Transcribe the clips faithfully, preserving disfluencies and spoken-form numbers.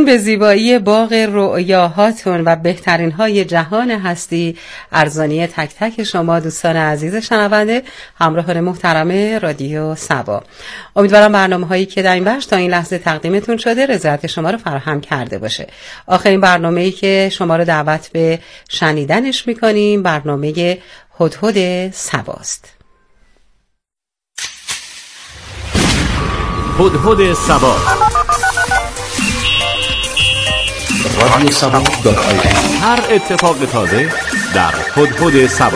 به زیبایی باغ رؤیاهاتون و بهترین های جهان هستی ارزانی تک تک شما دوستان عزیز شنونده همراهان محترم رادیو سبا. امیدوارم برنامه هایی که در این بخش تا این لحظه تقدیمتون شده رضایت شما رو فراهم کرده باشه. آخرین برنامه‌ای که شما رو دعوت به شنیدنش می‌کنیم برنامه هدهد سباست. هدهد سبا رادیو سبا دات آی تی. هر اتفاق تازه در هدهد سبا.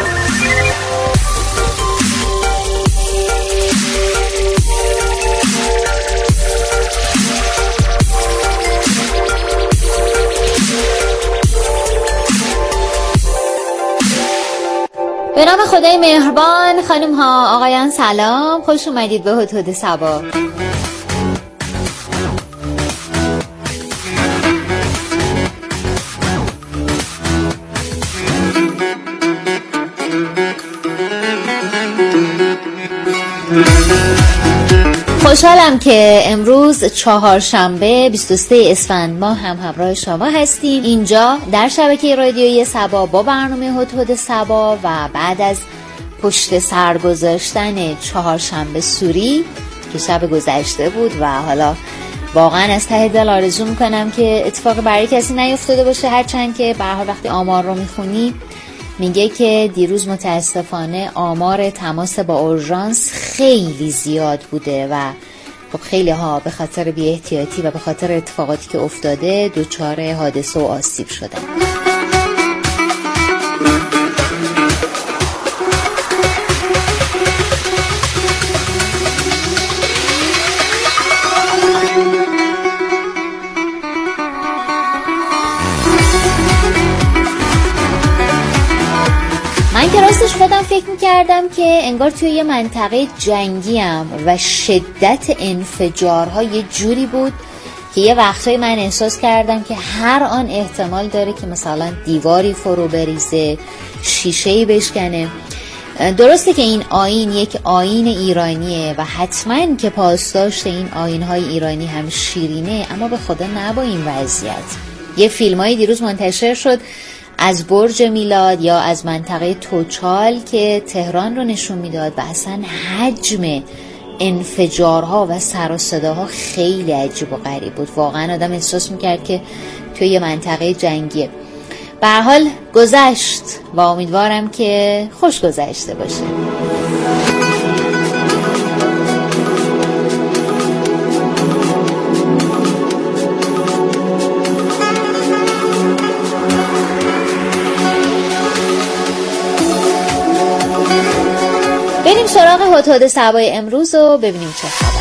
به نام خدای مهربان. خانم ها آقایان سلام، خوش اومدید به هدهد سبا. خوشحالم که امروز چهارشنبه بیست و سوم اسفند ماه هم همراه شما هستیم اینجا در شبکه رادیویی سبا با برنامه هدهد سبا و بعد از پشت سر گذاشتن چهارشنبه سوری که شب گذشته بود و حالا واقعا از ته دل آرزو میکنم که اتفاق برای کسی نیفتاده باشه، هرچند که به هر حال وقتی آمار رو میخونی میگه که دیروز متاسفانه آمار تماس با اورژانس خیلی زیاد بوده و خب خیلی ها به خاطر بی احتیاطی و به خاطر اتفاقاتی که افتاده دچار حادثه و آسیب شدن. من که راستش خودم فکر میکردم که انگار توی یه منطقه جنگیم و شدت انفجارها یه جوری بود که یه وقتایی من احساس کردم که هر آن احتمال داره که مثلا دیواری فرو بریزه، شیشه‌ای بشکنه. درسته که این آیین یک آیین ایرانیه و حتما که پاسداشت این آیین‌های ایرانی هم شیرینه، اما به خدا نه با این وضعیت. یه فیلمایی دیروز منتشر شد از برج میلاد یا از منطقه توچال که تهران رو نشون میداد و اصلا حجم انفجارها و سر و صداها خیلی عجیب و غریب بود. واقعا آدم احساس میکرد که توی یه منطقه جنگیه. به هر حال گذشت و امیدوارم که خوش گذشته باشه. بریم سراغ هدهد سبای امروز و ببینیم چه خبره.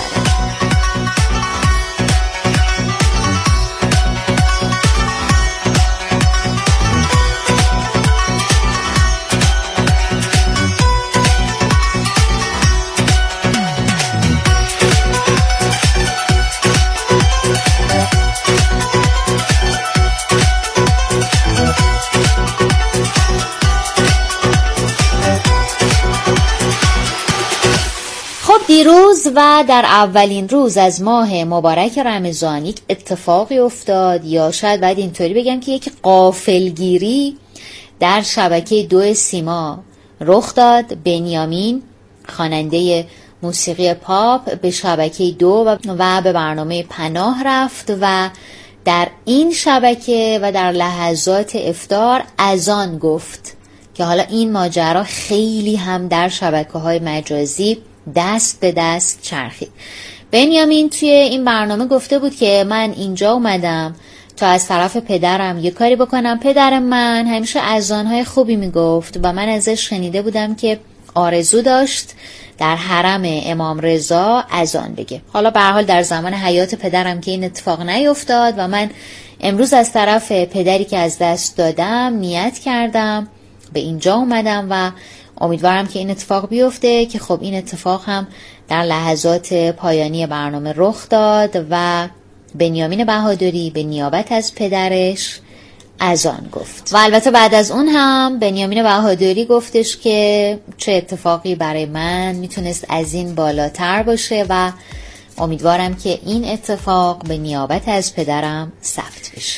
دیروز و در اولین روز از ماه مبارک رمضان یک اتفاقی افتاد، یا شاید باید اینطوری بگم که یک غافلگیری در شبکه دو سیما رخ داد. بنیامین خواننده موسیقی پاپ به شبکه دو و به برنامه پناه رفت و در این شبکه و در لحظات افطار اذان گفت که حالا این ماجرا خیلی هم در شبکه‌های مجازی دست به دست چرخید. بنیامین توی این برنامه گفته بود که من اینجا اومدم تا از طرف پدرم یه کاری بکنم. پدر من همیشه اذانهای خوبی میگفت و من ازش شنیده بودم که آرزو داشت در حرم امام رضا اذان بگه. حالا به هر حال در زمان حیات پدرم که این اتفاق نیفتاد و من امروز از طرف پدری که از دست دادم نیت کردم به اینجا اومدم و امیدوارم که این اتفاق بیفته، که خب این اتفاق هم در لحظات پایانی برنامه رخ داد و بنیامین بهادری به نیابت از پدرش اذان گفت. و البته بعد از اون هم بنیامین بهادری گفتش که چه اتفاقی برای من میتونست از این بالاتر باشه و امیدوارم که این اتفاق به نیابت از پدرم ثبت بشه.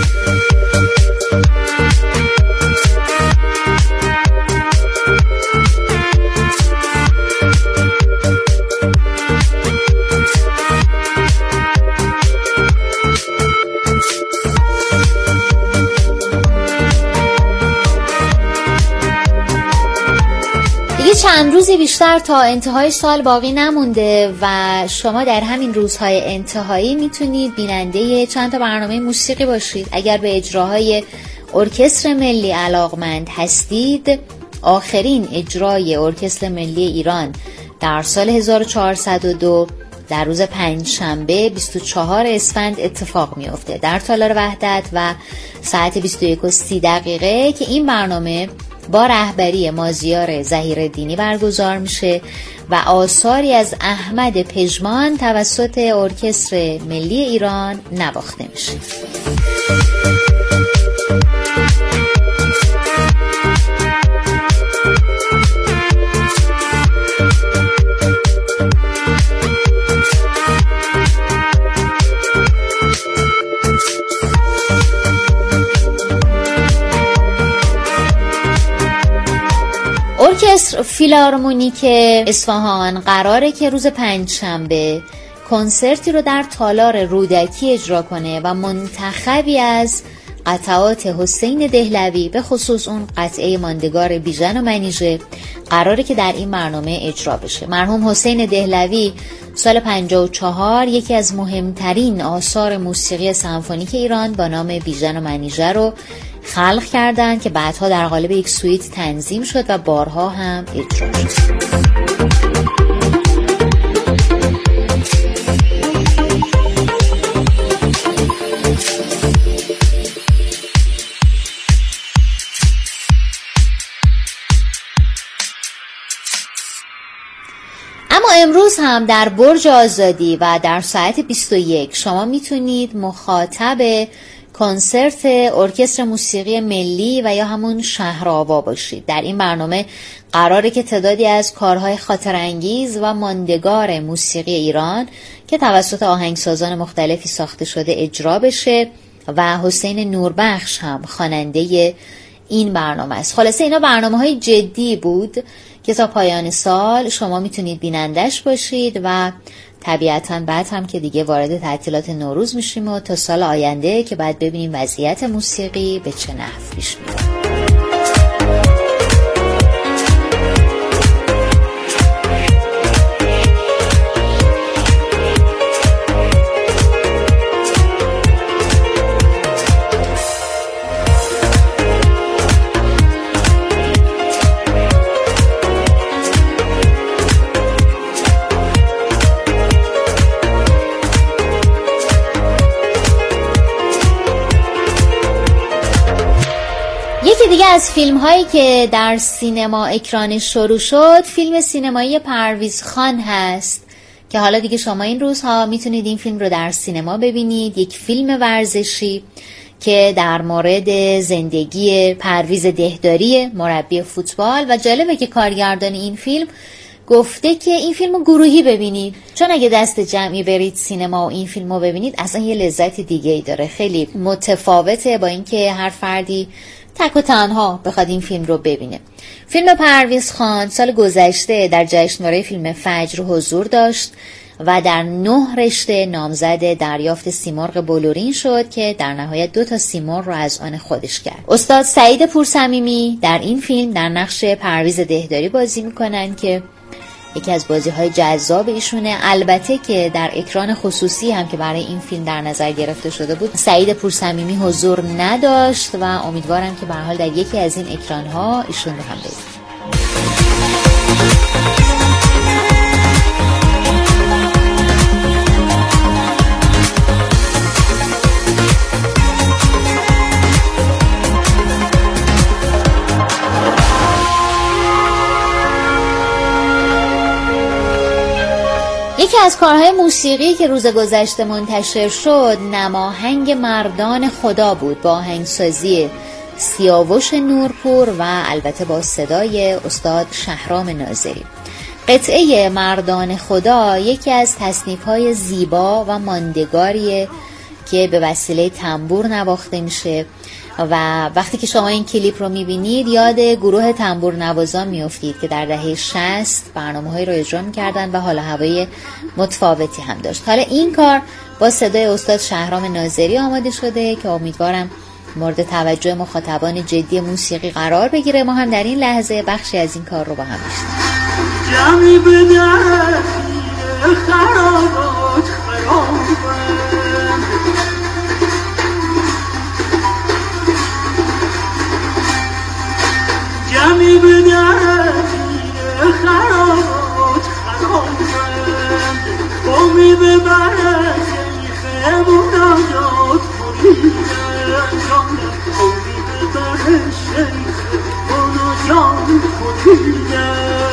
چند روزی بیشتر تا انتهای سال باقی نمونده و شما در همین روزهای انتهایی میتونید بیننده چند تا برنامه موسیقی باشید. اگر به اجراهای ارکستر ملی علاقمند هستید، آخرین اجرای ارکستر ملی ایران در سال هزار و چهارصد و دو در روز پنجشنبه بیست و چهار اسفند اتفاق میفته در تالار وحدت و ساعت بیست و یک و سی دقیقه که این برنامه با رهبری مازیار ظهیرالدینی برگزار میشه و آثاری از احمد پژمان توسط ارکستر ملی ایران نواخته میشه. ارکستر فیلارمونیک اصفهان قراره که روز پنجشنبه کنسرتی رو در تالار رودکی اجرا کنه و منتخبی از قطعات حسین دهلوی، به خصوص اون قطعه ماندگار بیژن و منیژه، قراره که در این برنامه اجرا بشه. مرحوم حسین دهلوی سال پنجاه و چهار یکی از مهمترین آثار موسیقی سمفونیک ایران با نام بیژن و منیژه رو خلق کردن که بعدها در قالب یک سویت تنظیم شد و بارها هم اجرا شد. اما امروز هم در برج آزادی و در ساعت بیست و یک شما میتونید مخاطب کنسرت ارکستر موسیقی ملی و یا همون شهرآوا باشید. در این برنامه قراره که تعدادی از کارهای خاطرانگیز و ماندگار موسیقی ایران که توسط آهنگسازان مختلفی ساخته شده اجرا بشه و حسین نوربخش هم خواننده این برنامه است. خلاصه اینا برنامه‌های جدی بود که تا پایان سال شما میتونید بینندش باشید و طبیعتاً بعد هم که دیگه وارد تعطیلات نوروز میشیم و تا سال آینده که بعد ببینیم وضعیت موسیقی به چه نحو پیش میره. دیگه از فیلم هایی که در سینما اکرانش شروع شد فیلم سینمایی پرویز خان هست که حالا دیگه شما این روزها میتونید این فیلم رو در سینما ببینید. یک فیلم ورزشی که در مورد زندگی پرویز دهداری مربی فوتبال و جالبه که کارگردان این فیلم گفته که این فیلم رو گروهی ببینید، چون اگه دست جمعی برید سینما و این فیلم رو ببینید اصلا یه لذت دیگه ای داره، خیلی متفاوته با اینکه هر فردی تک و تنها بخواد این فیلم رو ببینه. فیلم پرویز خان سال گذشته در جشنواره فیلم فجر حضور داشت و در نه رشته نامزد دریافت سیمرغ بلورین شد که در نهایت دو تا سیمرغ رو از آن خودش کرد. استاد سعید پورصمیمی در این فیلم در نقش پرویز دهداری بازی میکنن که یکی از بازی‌های جذاب ایشونه. البته که در اکران خصوصی هم که برای این فیلم در نظر گرفته شده بود سعید پورصمیمی حضور نداشت و امیدوارم که به هر حال در یکی از این اکران‌ها ایشون رو هم ببینیم. یکی از کارهای موسیقی که روز گذشته منتشر شد نماهنگ مردان خدا بود با آهنگسازی سیاوش نورپور و البته با صدای استاد شهرام ناظری. قطعه مردان خدا یکی از تصنیف‌های زیبا و ماندگاریه که به وسیله تنبور نواخته میشه و وقتی که شما این کلیپ رو میبینید یاد گروه تنبور نوازان میافتید که در دهه شصت برنامه‌هایی رو اجرا می‌کردن و حال هوای متفاوتی هم داشت. حالا این کار با صدای استاد شهرام ناظری آماده شده که امیدوارم مورد توجه مخاطبان جدی موسیقی قرار بگیره. ما هم در این لحظه بخشی از این کار رو با هم میشنویم. جمعی به در خرابات خرابند، جمعی به در خرابات خرابند، قومی به برد خیمونات مریدن، جانم قومی به برد شیخ مناجات مریدن.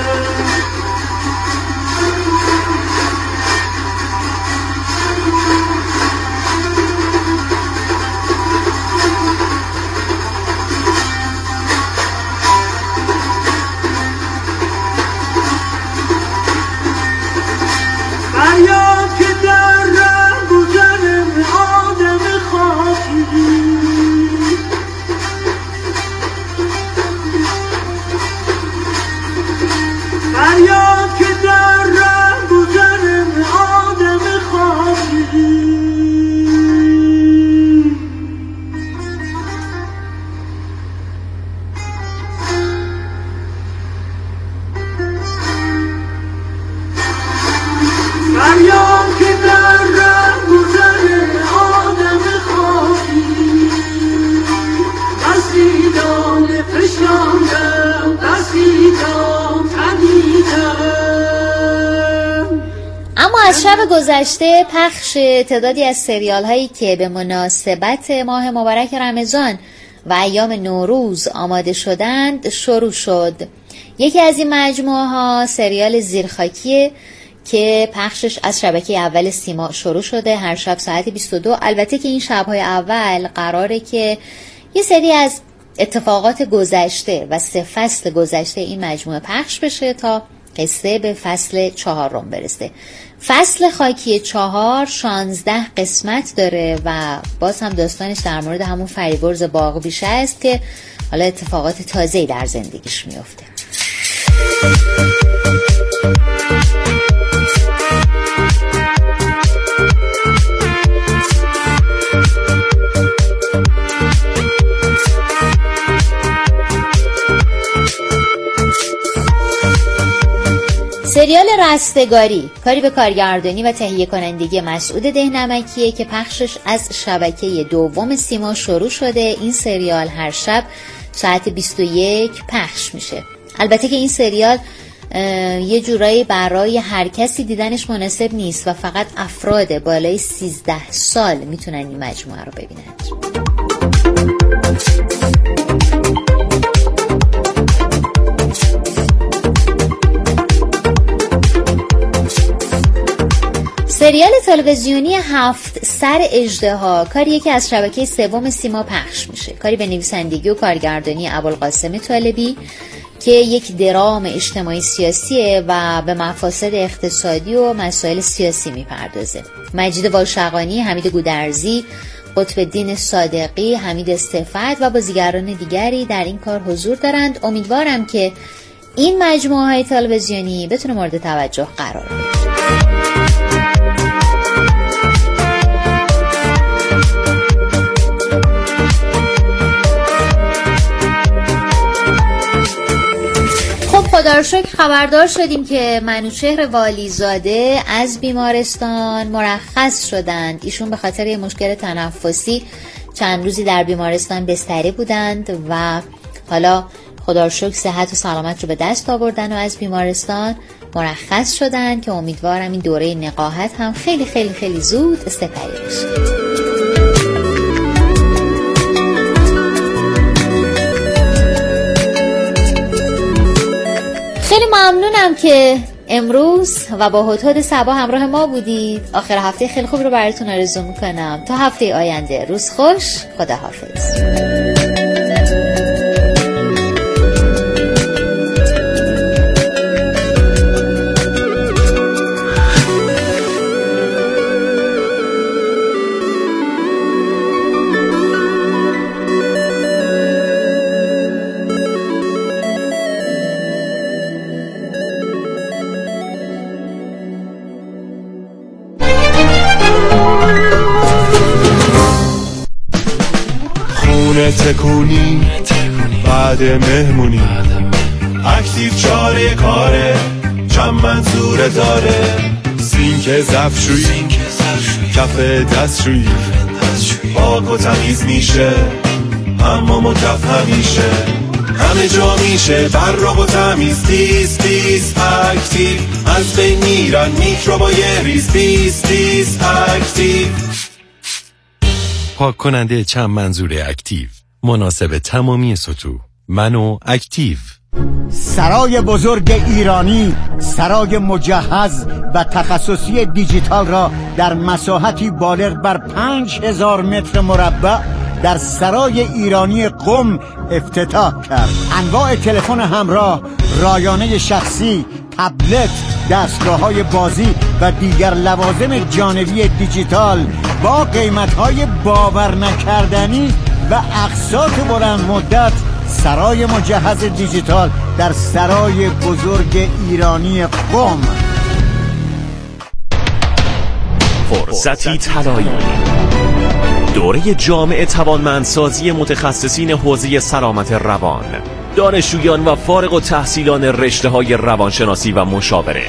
فریاد که در رنگ و زن آدم خاکی، فریاد که در رنگ و زن آدم خاکی، فریاد که در رنگ و زن آدم خاکی، بسیدان فشاندم بسیدان تنیدم. اما از شب گذشته پخش تعدادی از سریال هایی که به مناسبت ماه مبارک رمضان و ایام نوروز آماده شدند شروع شد. یکی از این مجموعه ها سریال زیرخاکیه که پخشش از شبکه اول سیما شروع شده هر شب ساعت بیست و دو. البته که این شبهای اول قراره که یه سری از اتفاقات گذشته و سه فصل گذشته این مجموعه پخش بشه تا قصه به فصل چهارم برسه. فصل خاکی چهار شانزده قسمت داره و باز هم داستانش در مورد همون فریبرز باغبیشه است که حالا اتفاقات تازه‌ای در زندگیش میفته. سریال رستگاری کاری به کارگردانی و تهیه کنندگی مسعود دهنمکیه که پخشش از شبکه دوم سیما شروع شده. این سریال هر شب ساعت بیست و یک پخش میشه. البته که این سریال یه جورایی برای هر کسی دیدنش مناسب نیست و فقط افراد بالای سیزده سال میتونن این مجموعه رو ببینن. سریال تلویزیونی هفت سر اژدها کاریه که از شبکه سوم سیما پخش میشه. کاری به نویسندگی و کارگردانی ابوالقاسم طالبی که یک درام اجتماعی سیاسیه و به مفاسد اقتصادی و مسائل سیاسی میپردازه. مجید واشقانی، حمید گودرزی، قطب الدین صادقی، حمید صفت و بازیگران دیگری در این کار حضور دارند. امیدوارم که این مجموعه های تلویزیونی بتونه مورد توجه قرار بگیره. خدا رو شکر خبردار شدیم که منوچهر والیزاده از بیمارستان مرخص شدند. ایشون به خاطر یه مشکل تنفسی چند روزی در بیمارستان بستری بودند و حالا خدا رو شکر صحت و سلامت رو به دست آوردن و از بیمارستان مرخص شدند که امیدوارم این دوره نقاهت هم خیلی خیلی خیلی زود سپری بشه. خیلی ممنونم که امروز و با هدهد صبا همراه ما بودید. آخر هفته خیلی خوب رو براتون آرزو میکنم. تا هفته آینده روز خوش. خداحافظ. نونه تکونی بعد مهمونی. اکتیو چاره کاره چند منظوره داره، سینک ظرفشویی کف دستشویی پاک و تمیز میشه، حمام و کف همیشه همه جا میشه براق و تمیز. دیس دیس اکتیو از بین میرن میکروبای ریز. دیس دیس اکتیو پاک کننده چند منظوره اکتیو مناسب تمامی سطوح. منو اکتیو. سرای بزرگ ایرانی، سرای مجهز و تخصصی دیجیتال را در مساحتی بالغ بر پنج هزار متر مربع در سرای ایرانی قم افتتاح کرد. انواع تلفن همراه، رایانه شخصی، تبلت، دستگاه‌های بازی و دیگر لوازم جانبی دیجیتال با قیمت‌های باور نکردنی و اقساط بلند مدت. سرای مجهز دیجیتال در سرای بزرگ ایرانی قم. فرصتی طلایی، دوره جامع توانمندسازی متخصصین حوزه سلامت روان، دانشجویان و فارغ التحصیلان رشته‌های روانشناسی و مشاوره،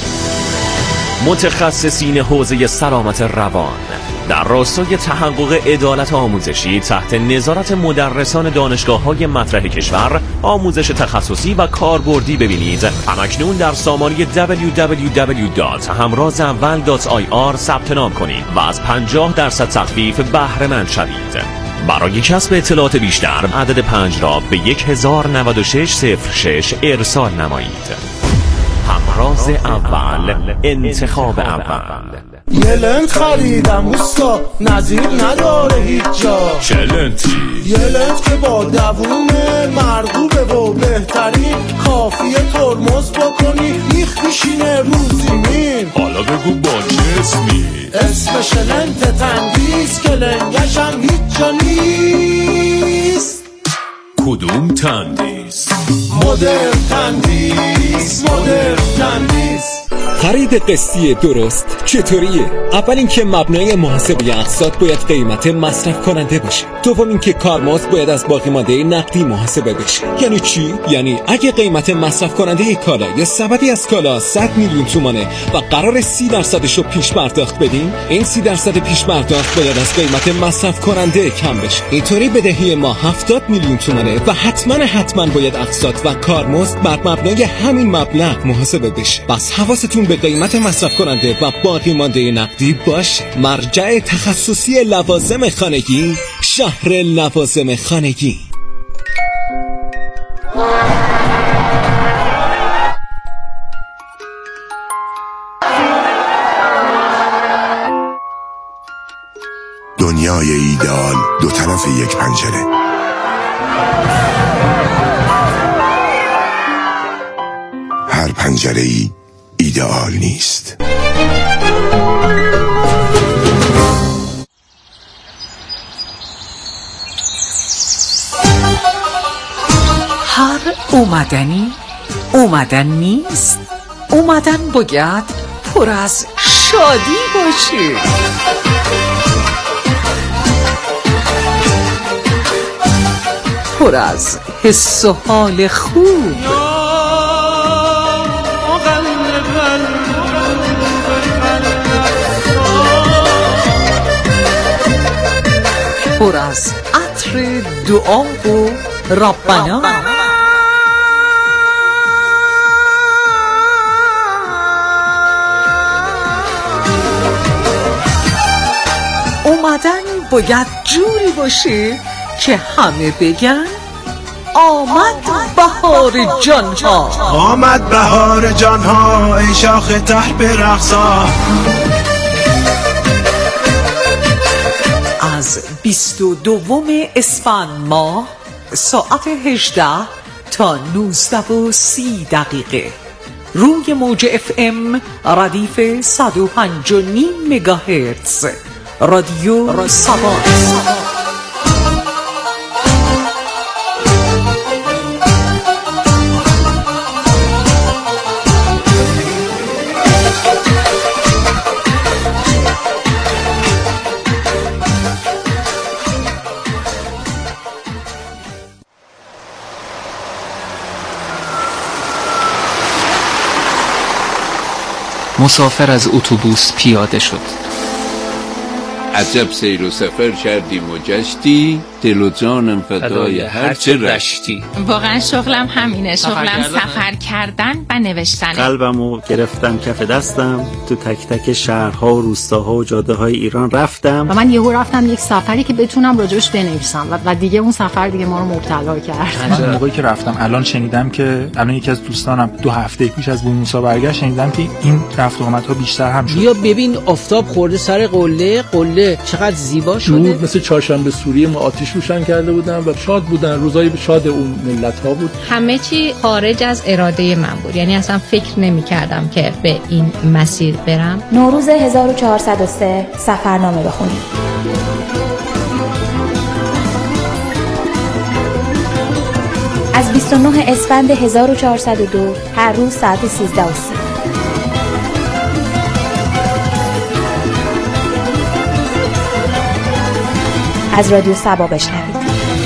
متخصصین حوزه سلامت روان در راستای تحقق عدالت آموزشی تحت نظارت مدرسان دانشگاه‌های مطرح کشور آموزش تخصصی و کاربردی ببینید. همکنون در سامانه دبلیو دبلیو دبلیو دات همراز اول دات آی آر ثبت نام کنید و از پنجاه درصد تخفیف بهره مند شوید. برای کسب اطلاعات بیشتر عدد پنج را به یک هزار و نود و شش صفر شش ارسال نمایید. همراز اول، انتخاب اول. یه لنت خریدم اوستا، نظیر نداره هیچ جا. چه لنتی؟ یه لنت که با دوونه مرغوبه و بهترین، کافیه ترمز بکنی میخ میشینه رو زمین. حالا بگو با چه اسمی؟ اسمش لنت تندیس که لنگش هم هیچ جا نیست. کدوم تندیس؟ مدرن تندیس، مدرن تندیس. خرید قسطی درست چطوریه؟ اول اینکه مبنای محاسبه اقساط باید قیمت مصرف کننده باشه. دوم اینکه کارمزد باید از باقی مانده نقدی محاسبه بشه. یعنی چی؟ یعنی اگه قیمت مصرف کننده کالا یا سبدی از کالا صد میلیون تومانه و قرار سی درصدشو پیش پرداخت بدیم، این سی درصد پیش پرداخت باید از قیمت مصرف کننده کم بشه. اینطوری بدهی ما هفتاد میلیون تومانه و حتما حتما باید اقساط و کارمزد بر مبنای همین مبلغ محاسبه بشه. بس حواستون به قیمت مصرف کننده و باقی مانده نقدی باشه. مرجع تخصصی لوازم خانگی، شهر لوازم خانگی. دنیای ایدئال دو طرف یک پنجره. هر پنجره‌ای ایدئال نیست. هر اومدنی اومدن نیست. اومدن باید پر از شادی باشه. پر از حس و حال خوب. پر از عطر دعا و ربنا. اومدن باید جوری باشه که همه بگن آمد بهار جانها. آمد بهار جانها ای شاخ تر برقصا. از بیست و دوم اسفند ماه ساعت هجده تا نوزده و سی دقیقه روی موج اف ام ردیف صد و پنج و نیم مگاهرتز رادیو سبا. مسافر از اتوبوس پیاده شد. عجب سیر و سفر کردیم و گشتی، دل و جانم فدای هر چه رشتی. واقعا شغلم همینه، شغلم سفر کردن و نوشتنه. قلبمو گرفتم کف دستم، تو تک تک شهرها و روستاها و جاده های ایران رفتم و من یهو رفتم یک سفری که بتونم راجبش بنویسم و, و دیگه اون سفر دیگه ما رو مبتلا کرد. من موقعی که رفتم الان شنیدم که الان یکی از دوستانم دو هفته پیش از بونوسا برگشت، شنیدم که این رفت و آمدها بیشتر هم شد. بیا ببین آفتاب خورده سر قله، قله چقدر زیبا شده. مثل چهارشنبه سوری ما آتش روشن کرده بودن و شاد بودن، روزای شاد اون ملت ها بود. همه چی خارج از اراده من بود، یعنی اصلا فکر نمی کردم که به این مسیر برم. نوروز هزار و چهارصد و سه سفرنامه بخونیم. از بیست و نه اسفند هزار و چهارصد و دو هر روز ساعت سیزده و سی. از رادیو سبا بشنوید.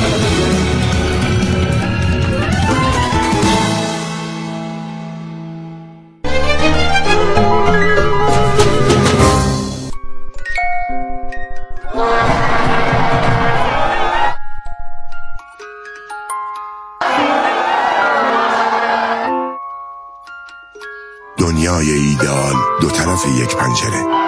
دنیای ایدئال دو طرف یک پنجره.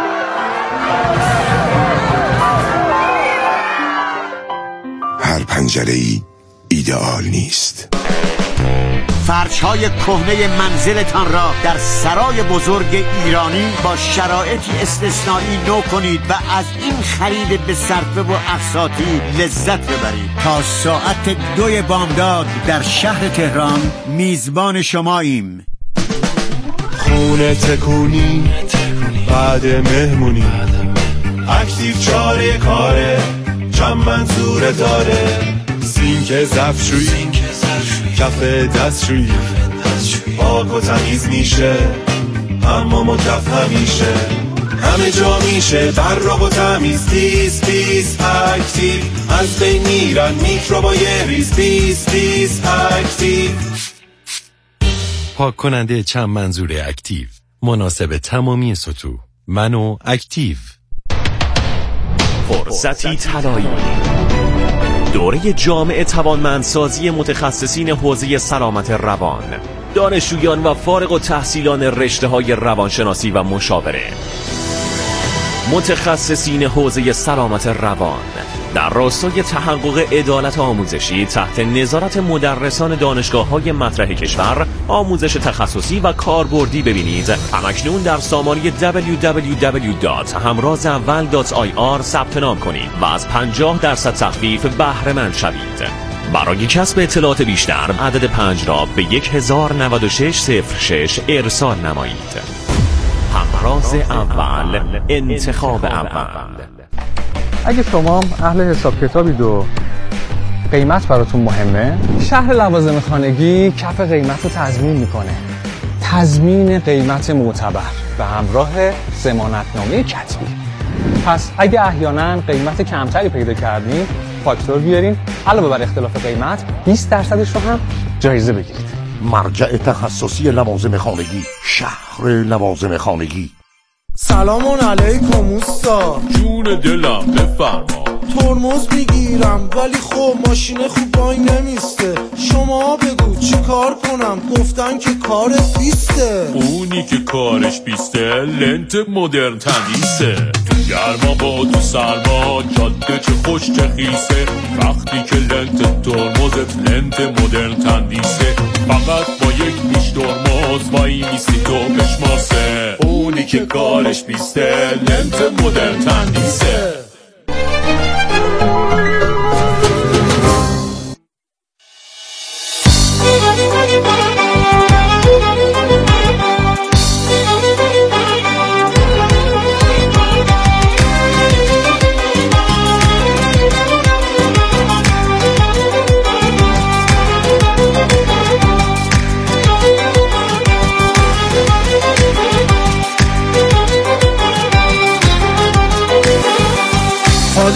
هر پنجره‌ای ایدئال نیست. فرش‌های کهنه منزلتان را در سرای بزرگ ایرانی با شرایطی استثنایی نو کنید و از این خرید به صرفه و اقساطی لذت ببرید. تا ساعت دوی بامداد در شهر تهران میزبان شماییم. خونه تکونی بعد مهمونی، اکتیو چاره کاره، چند منظوره داره، سینک ظرفشویی، کف دستشویی، پاک و تمیز میشه، حمام و کف همیشه، همه جا میشه براق و تمیز. بیس بیس اکتیو، از بین میرن میکروبای ریز. بیس بیس اکتیو، پاک کننده چند منظوره اکتیو، مناسب تمامی سطوح. منو اکتیو. فرصتی طلایی، دوره جامع توانمندسازی متخصصین حوزه سلامت روان، دانشجویان و فارغ التحصیلان رشته‌های روانشناسی و مشاوره، متخصصین حوزه سلامت روان در راستای تحقق عدالت آموزشی تحت نظارت مدرسان دانشگاه‌های مطرح کشور آموزش تخصصی و کاربردی ببینید. همکنون در سامانه دبلیو دبلیو دبلیو دات همراز اول دات آی آر ثبت نام کنید و از پنجاه درصد تخفیف بهره مند شوید. برای کسب اطلاعات بیشتر عدد پنج را به یک هزار و نود و شش صفر شش ارسال نمایید. همراز اول، انتخاب اول. اگه شما اهل حساب کتابید و قیمت براتون مهمه، شهر لوازم خانگی کف قیمت رو تضمین میکنه. تضمین قیمت معتبر به همراه ضمانتنامه کتبی. پس اگه احیانا قیمت کمتری پیدا کردین، فاکتور بیارین، علاوه بر اختلاف قیمت بیست درصدش رو هم جایزه بگیرید. مرجع تخصصی لوازم خانگی، شهر لوازم خانگی. سلام علیکم اوستا، جون دلم بفرما. ترمز میگیرم ولی خب ماشین خوب وای نمیسته، شما بگو چی کار کنم؟ گفتن که کارت بیسته. اونی که کارش بیسته لنت مدرن تندیسه، تو گرما با تو سرما جاده چه خوش چه خیسه. وقتی که لنت ترمزت لنت مدرن تندیسه، فقط با یک پیش ترمز وای میستی تو بشماسه. اونی که کارش بیسته لنت مدرن تندیسه.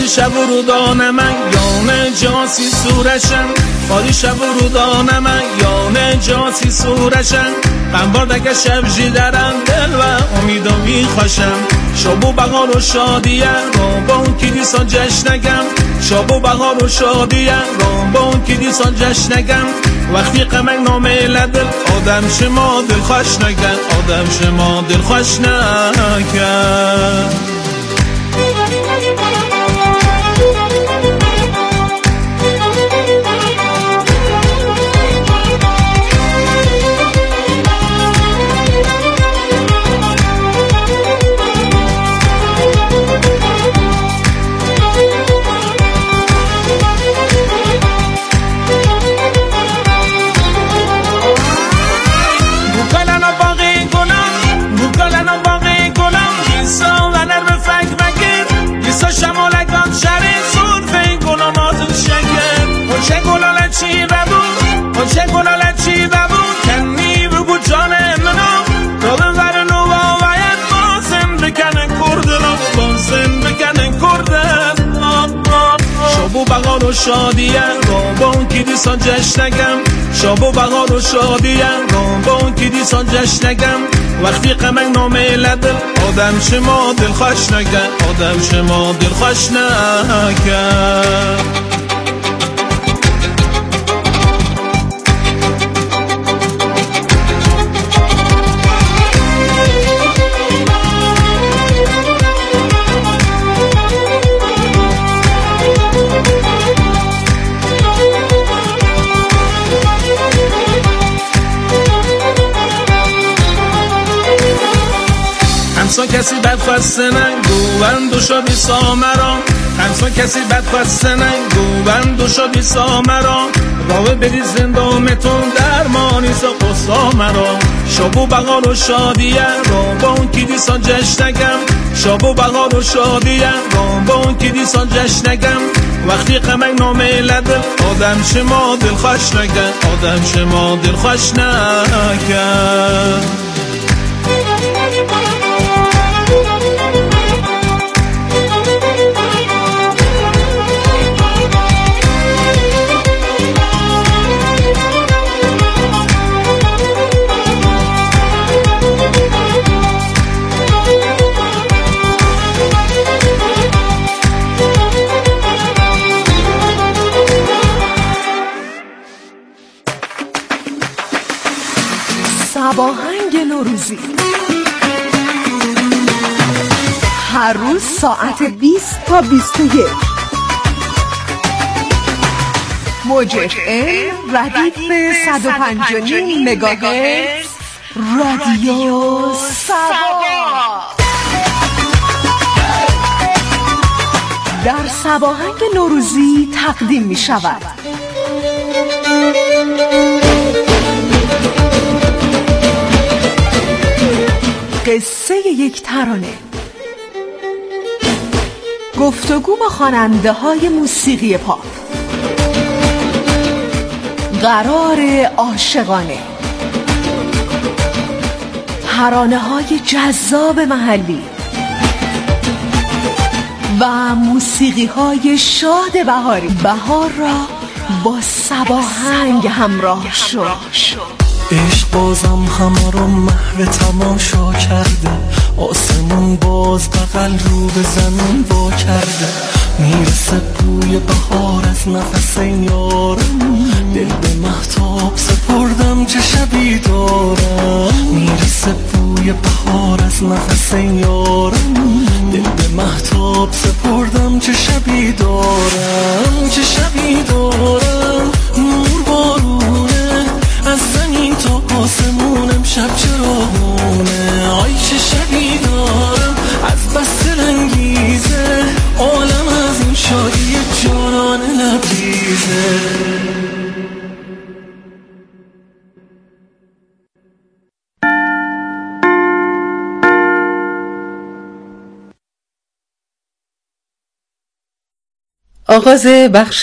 خالی شب و رودان من یانه جاسی سورشن خالی شب و رودان من یانه جاسی سورشن قنبار دکه شب جیدرن دل و امید و میخواشم شب و بغار و شادیه رو با اون که دیسان جشنگم شب و بغار و شادیه رو با اون که دیسان جشنگم وقتی قمک نامه لدل آدم شما دل خوش نگن آدم شما دل خوش نگن چی ببود چه گلاله چی ببود کنی بگو جان منو تا ببر نو باید بازم بکنن کردن بازم بکنن کردن شب و بغار و شادیه رو با اون که دیسان جشنگم شب و بغار و شادیه رو با اون که دیسان جشنگم وقتی قمک نامه لدل آدم شما دل خوش نگن آدم شما دل خوش نگن همسان کسی بد خواسته نگو بند و شو بیسا مرا همسان کسی بد خواسته نگو بند و شو بیسا مرا راوه بری زندامتون درمانی سا قصا مرا شب و بغار و شادیه رو با اون که دیسان جشنگم شب و بغار و شادیه رو با اون که دیسان جشنگم وقتی قمک نامه لدل آدم شما دل خوش نگن آدم شما دل خوش نگن سباهنگ نوروزی هر روز ساعت بیست تا بیست و یک موج اف ام ردیف صد و پنج و نیم مگاهرتز رادیو سبا در سباهنگ نوروزی تقدیم می شود قصه یک ترانه گفتگو با خواننده های موسیقی پاپ قرار عاشقانه ترانه های جذاب محلی و موسیقی های شاد بهاری بهار را با سباهنگ همراه شد عشق بازم همه رو محو تماشا کرده آسمون باز بغل رو به زمین وا کرده میرسه بوی بهار از نفس یارم دل به مهتاب سپردم چه شبی دارم میرسه بوی بهار از نفس یارم دل به مهتاب سپردم چه شبی دارم چه شبی دارم نور بارونه از زمین تا آسمونم شب چراغونه آی چه شبی دارم از بس دلانگیزه عالم از این شادی جانان لبریزه آغاز بخش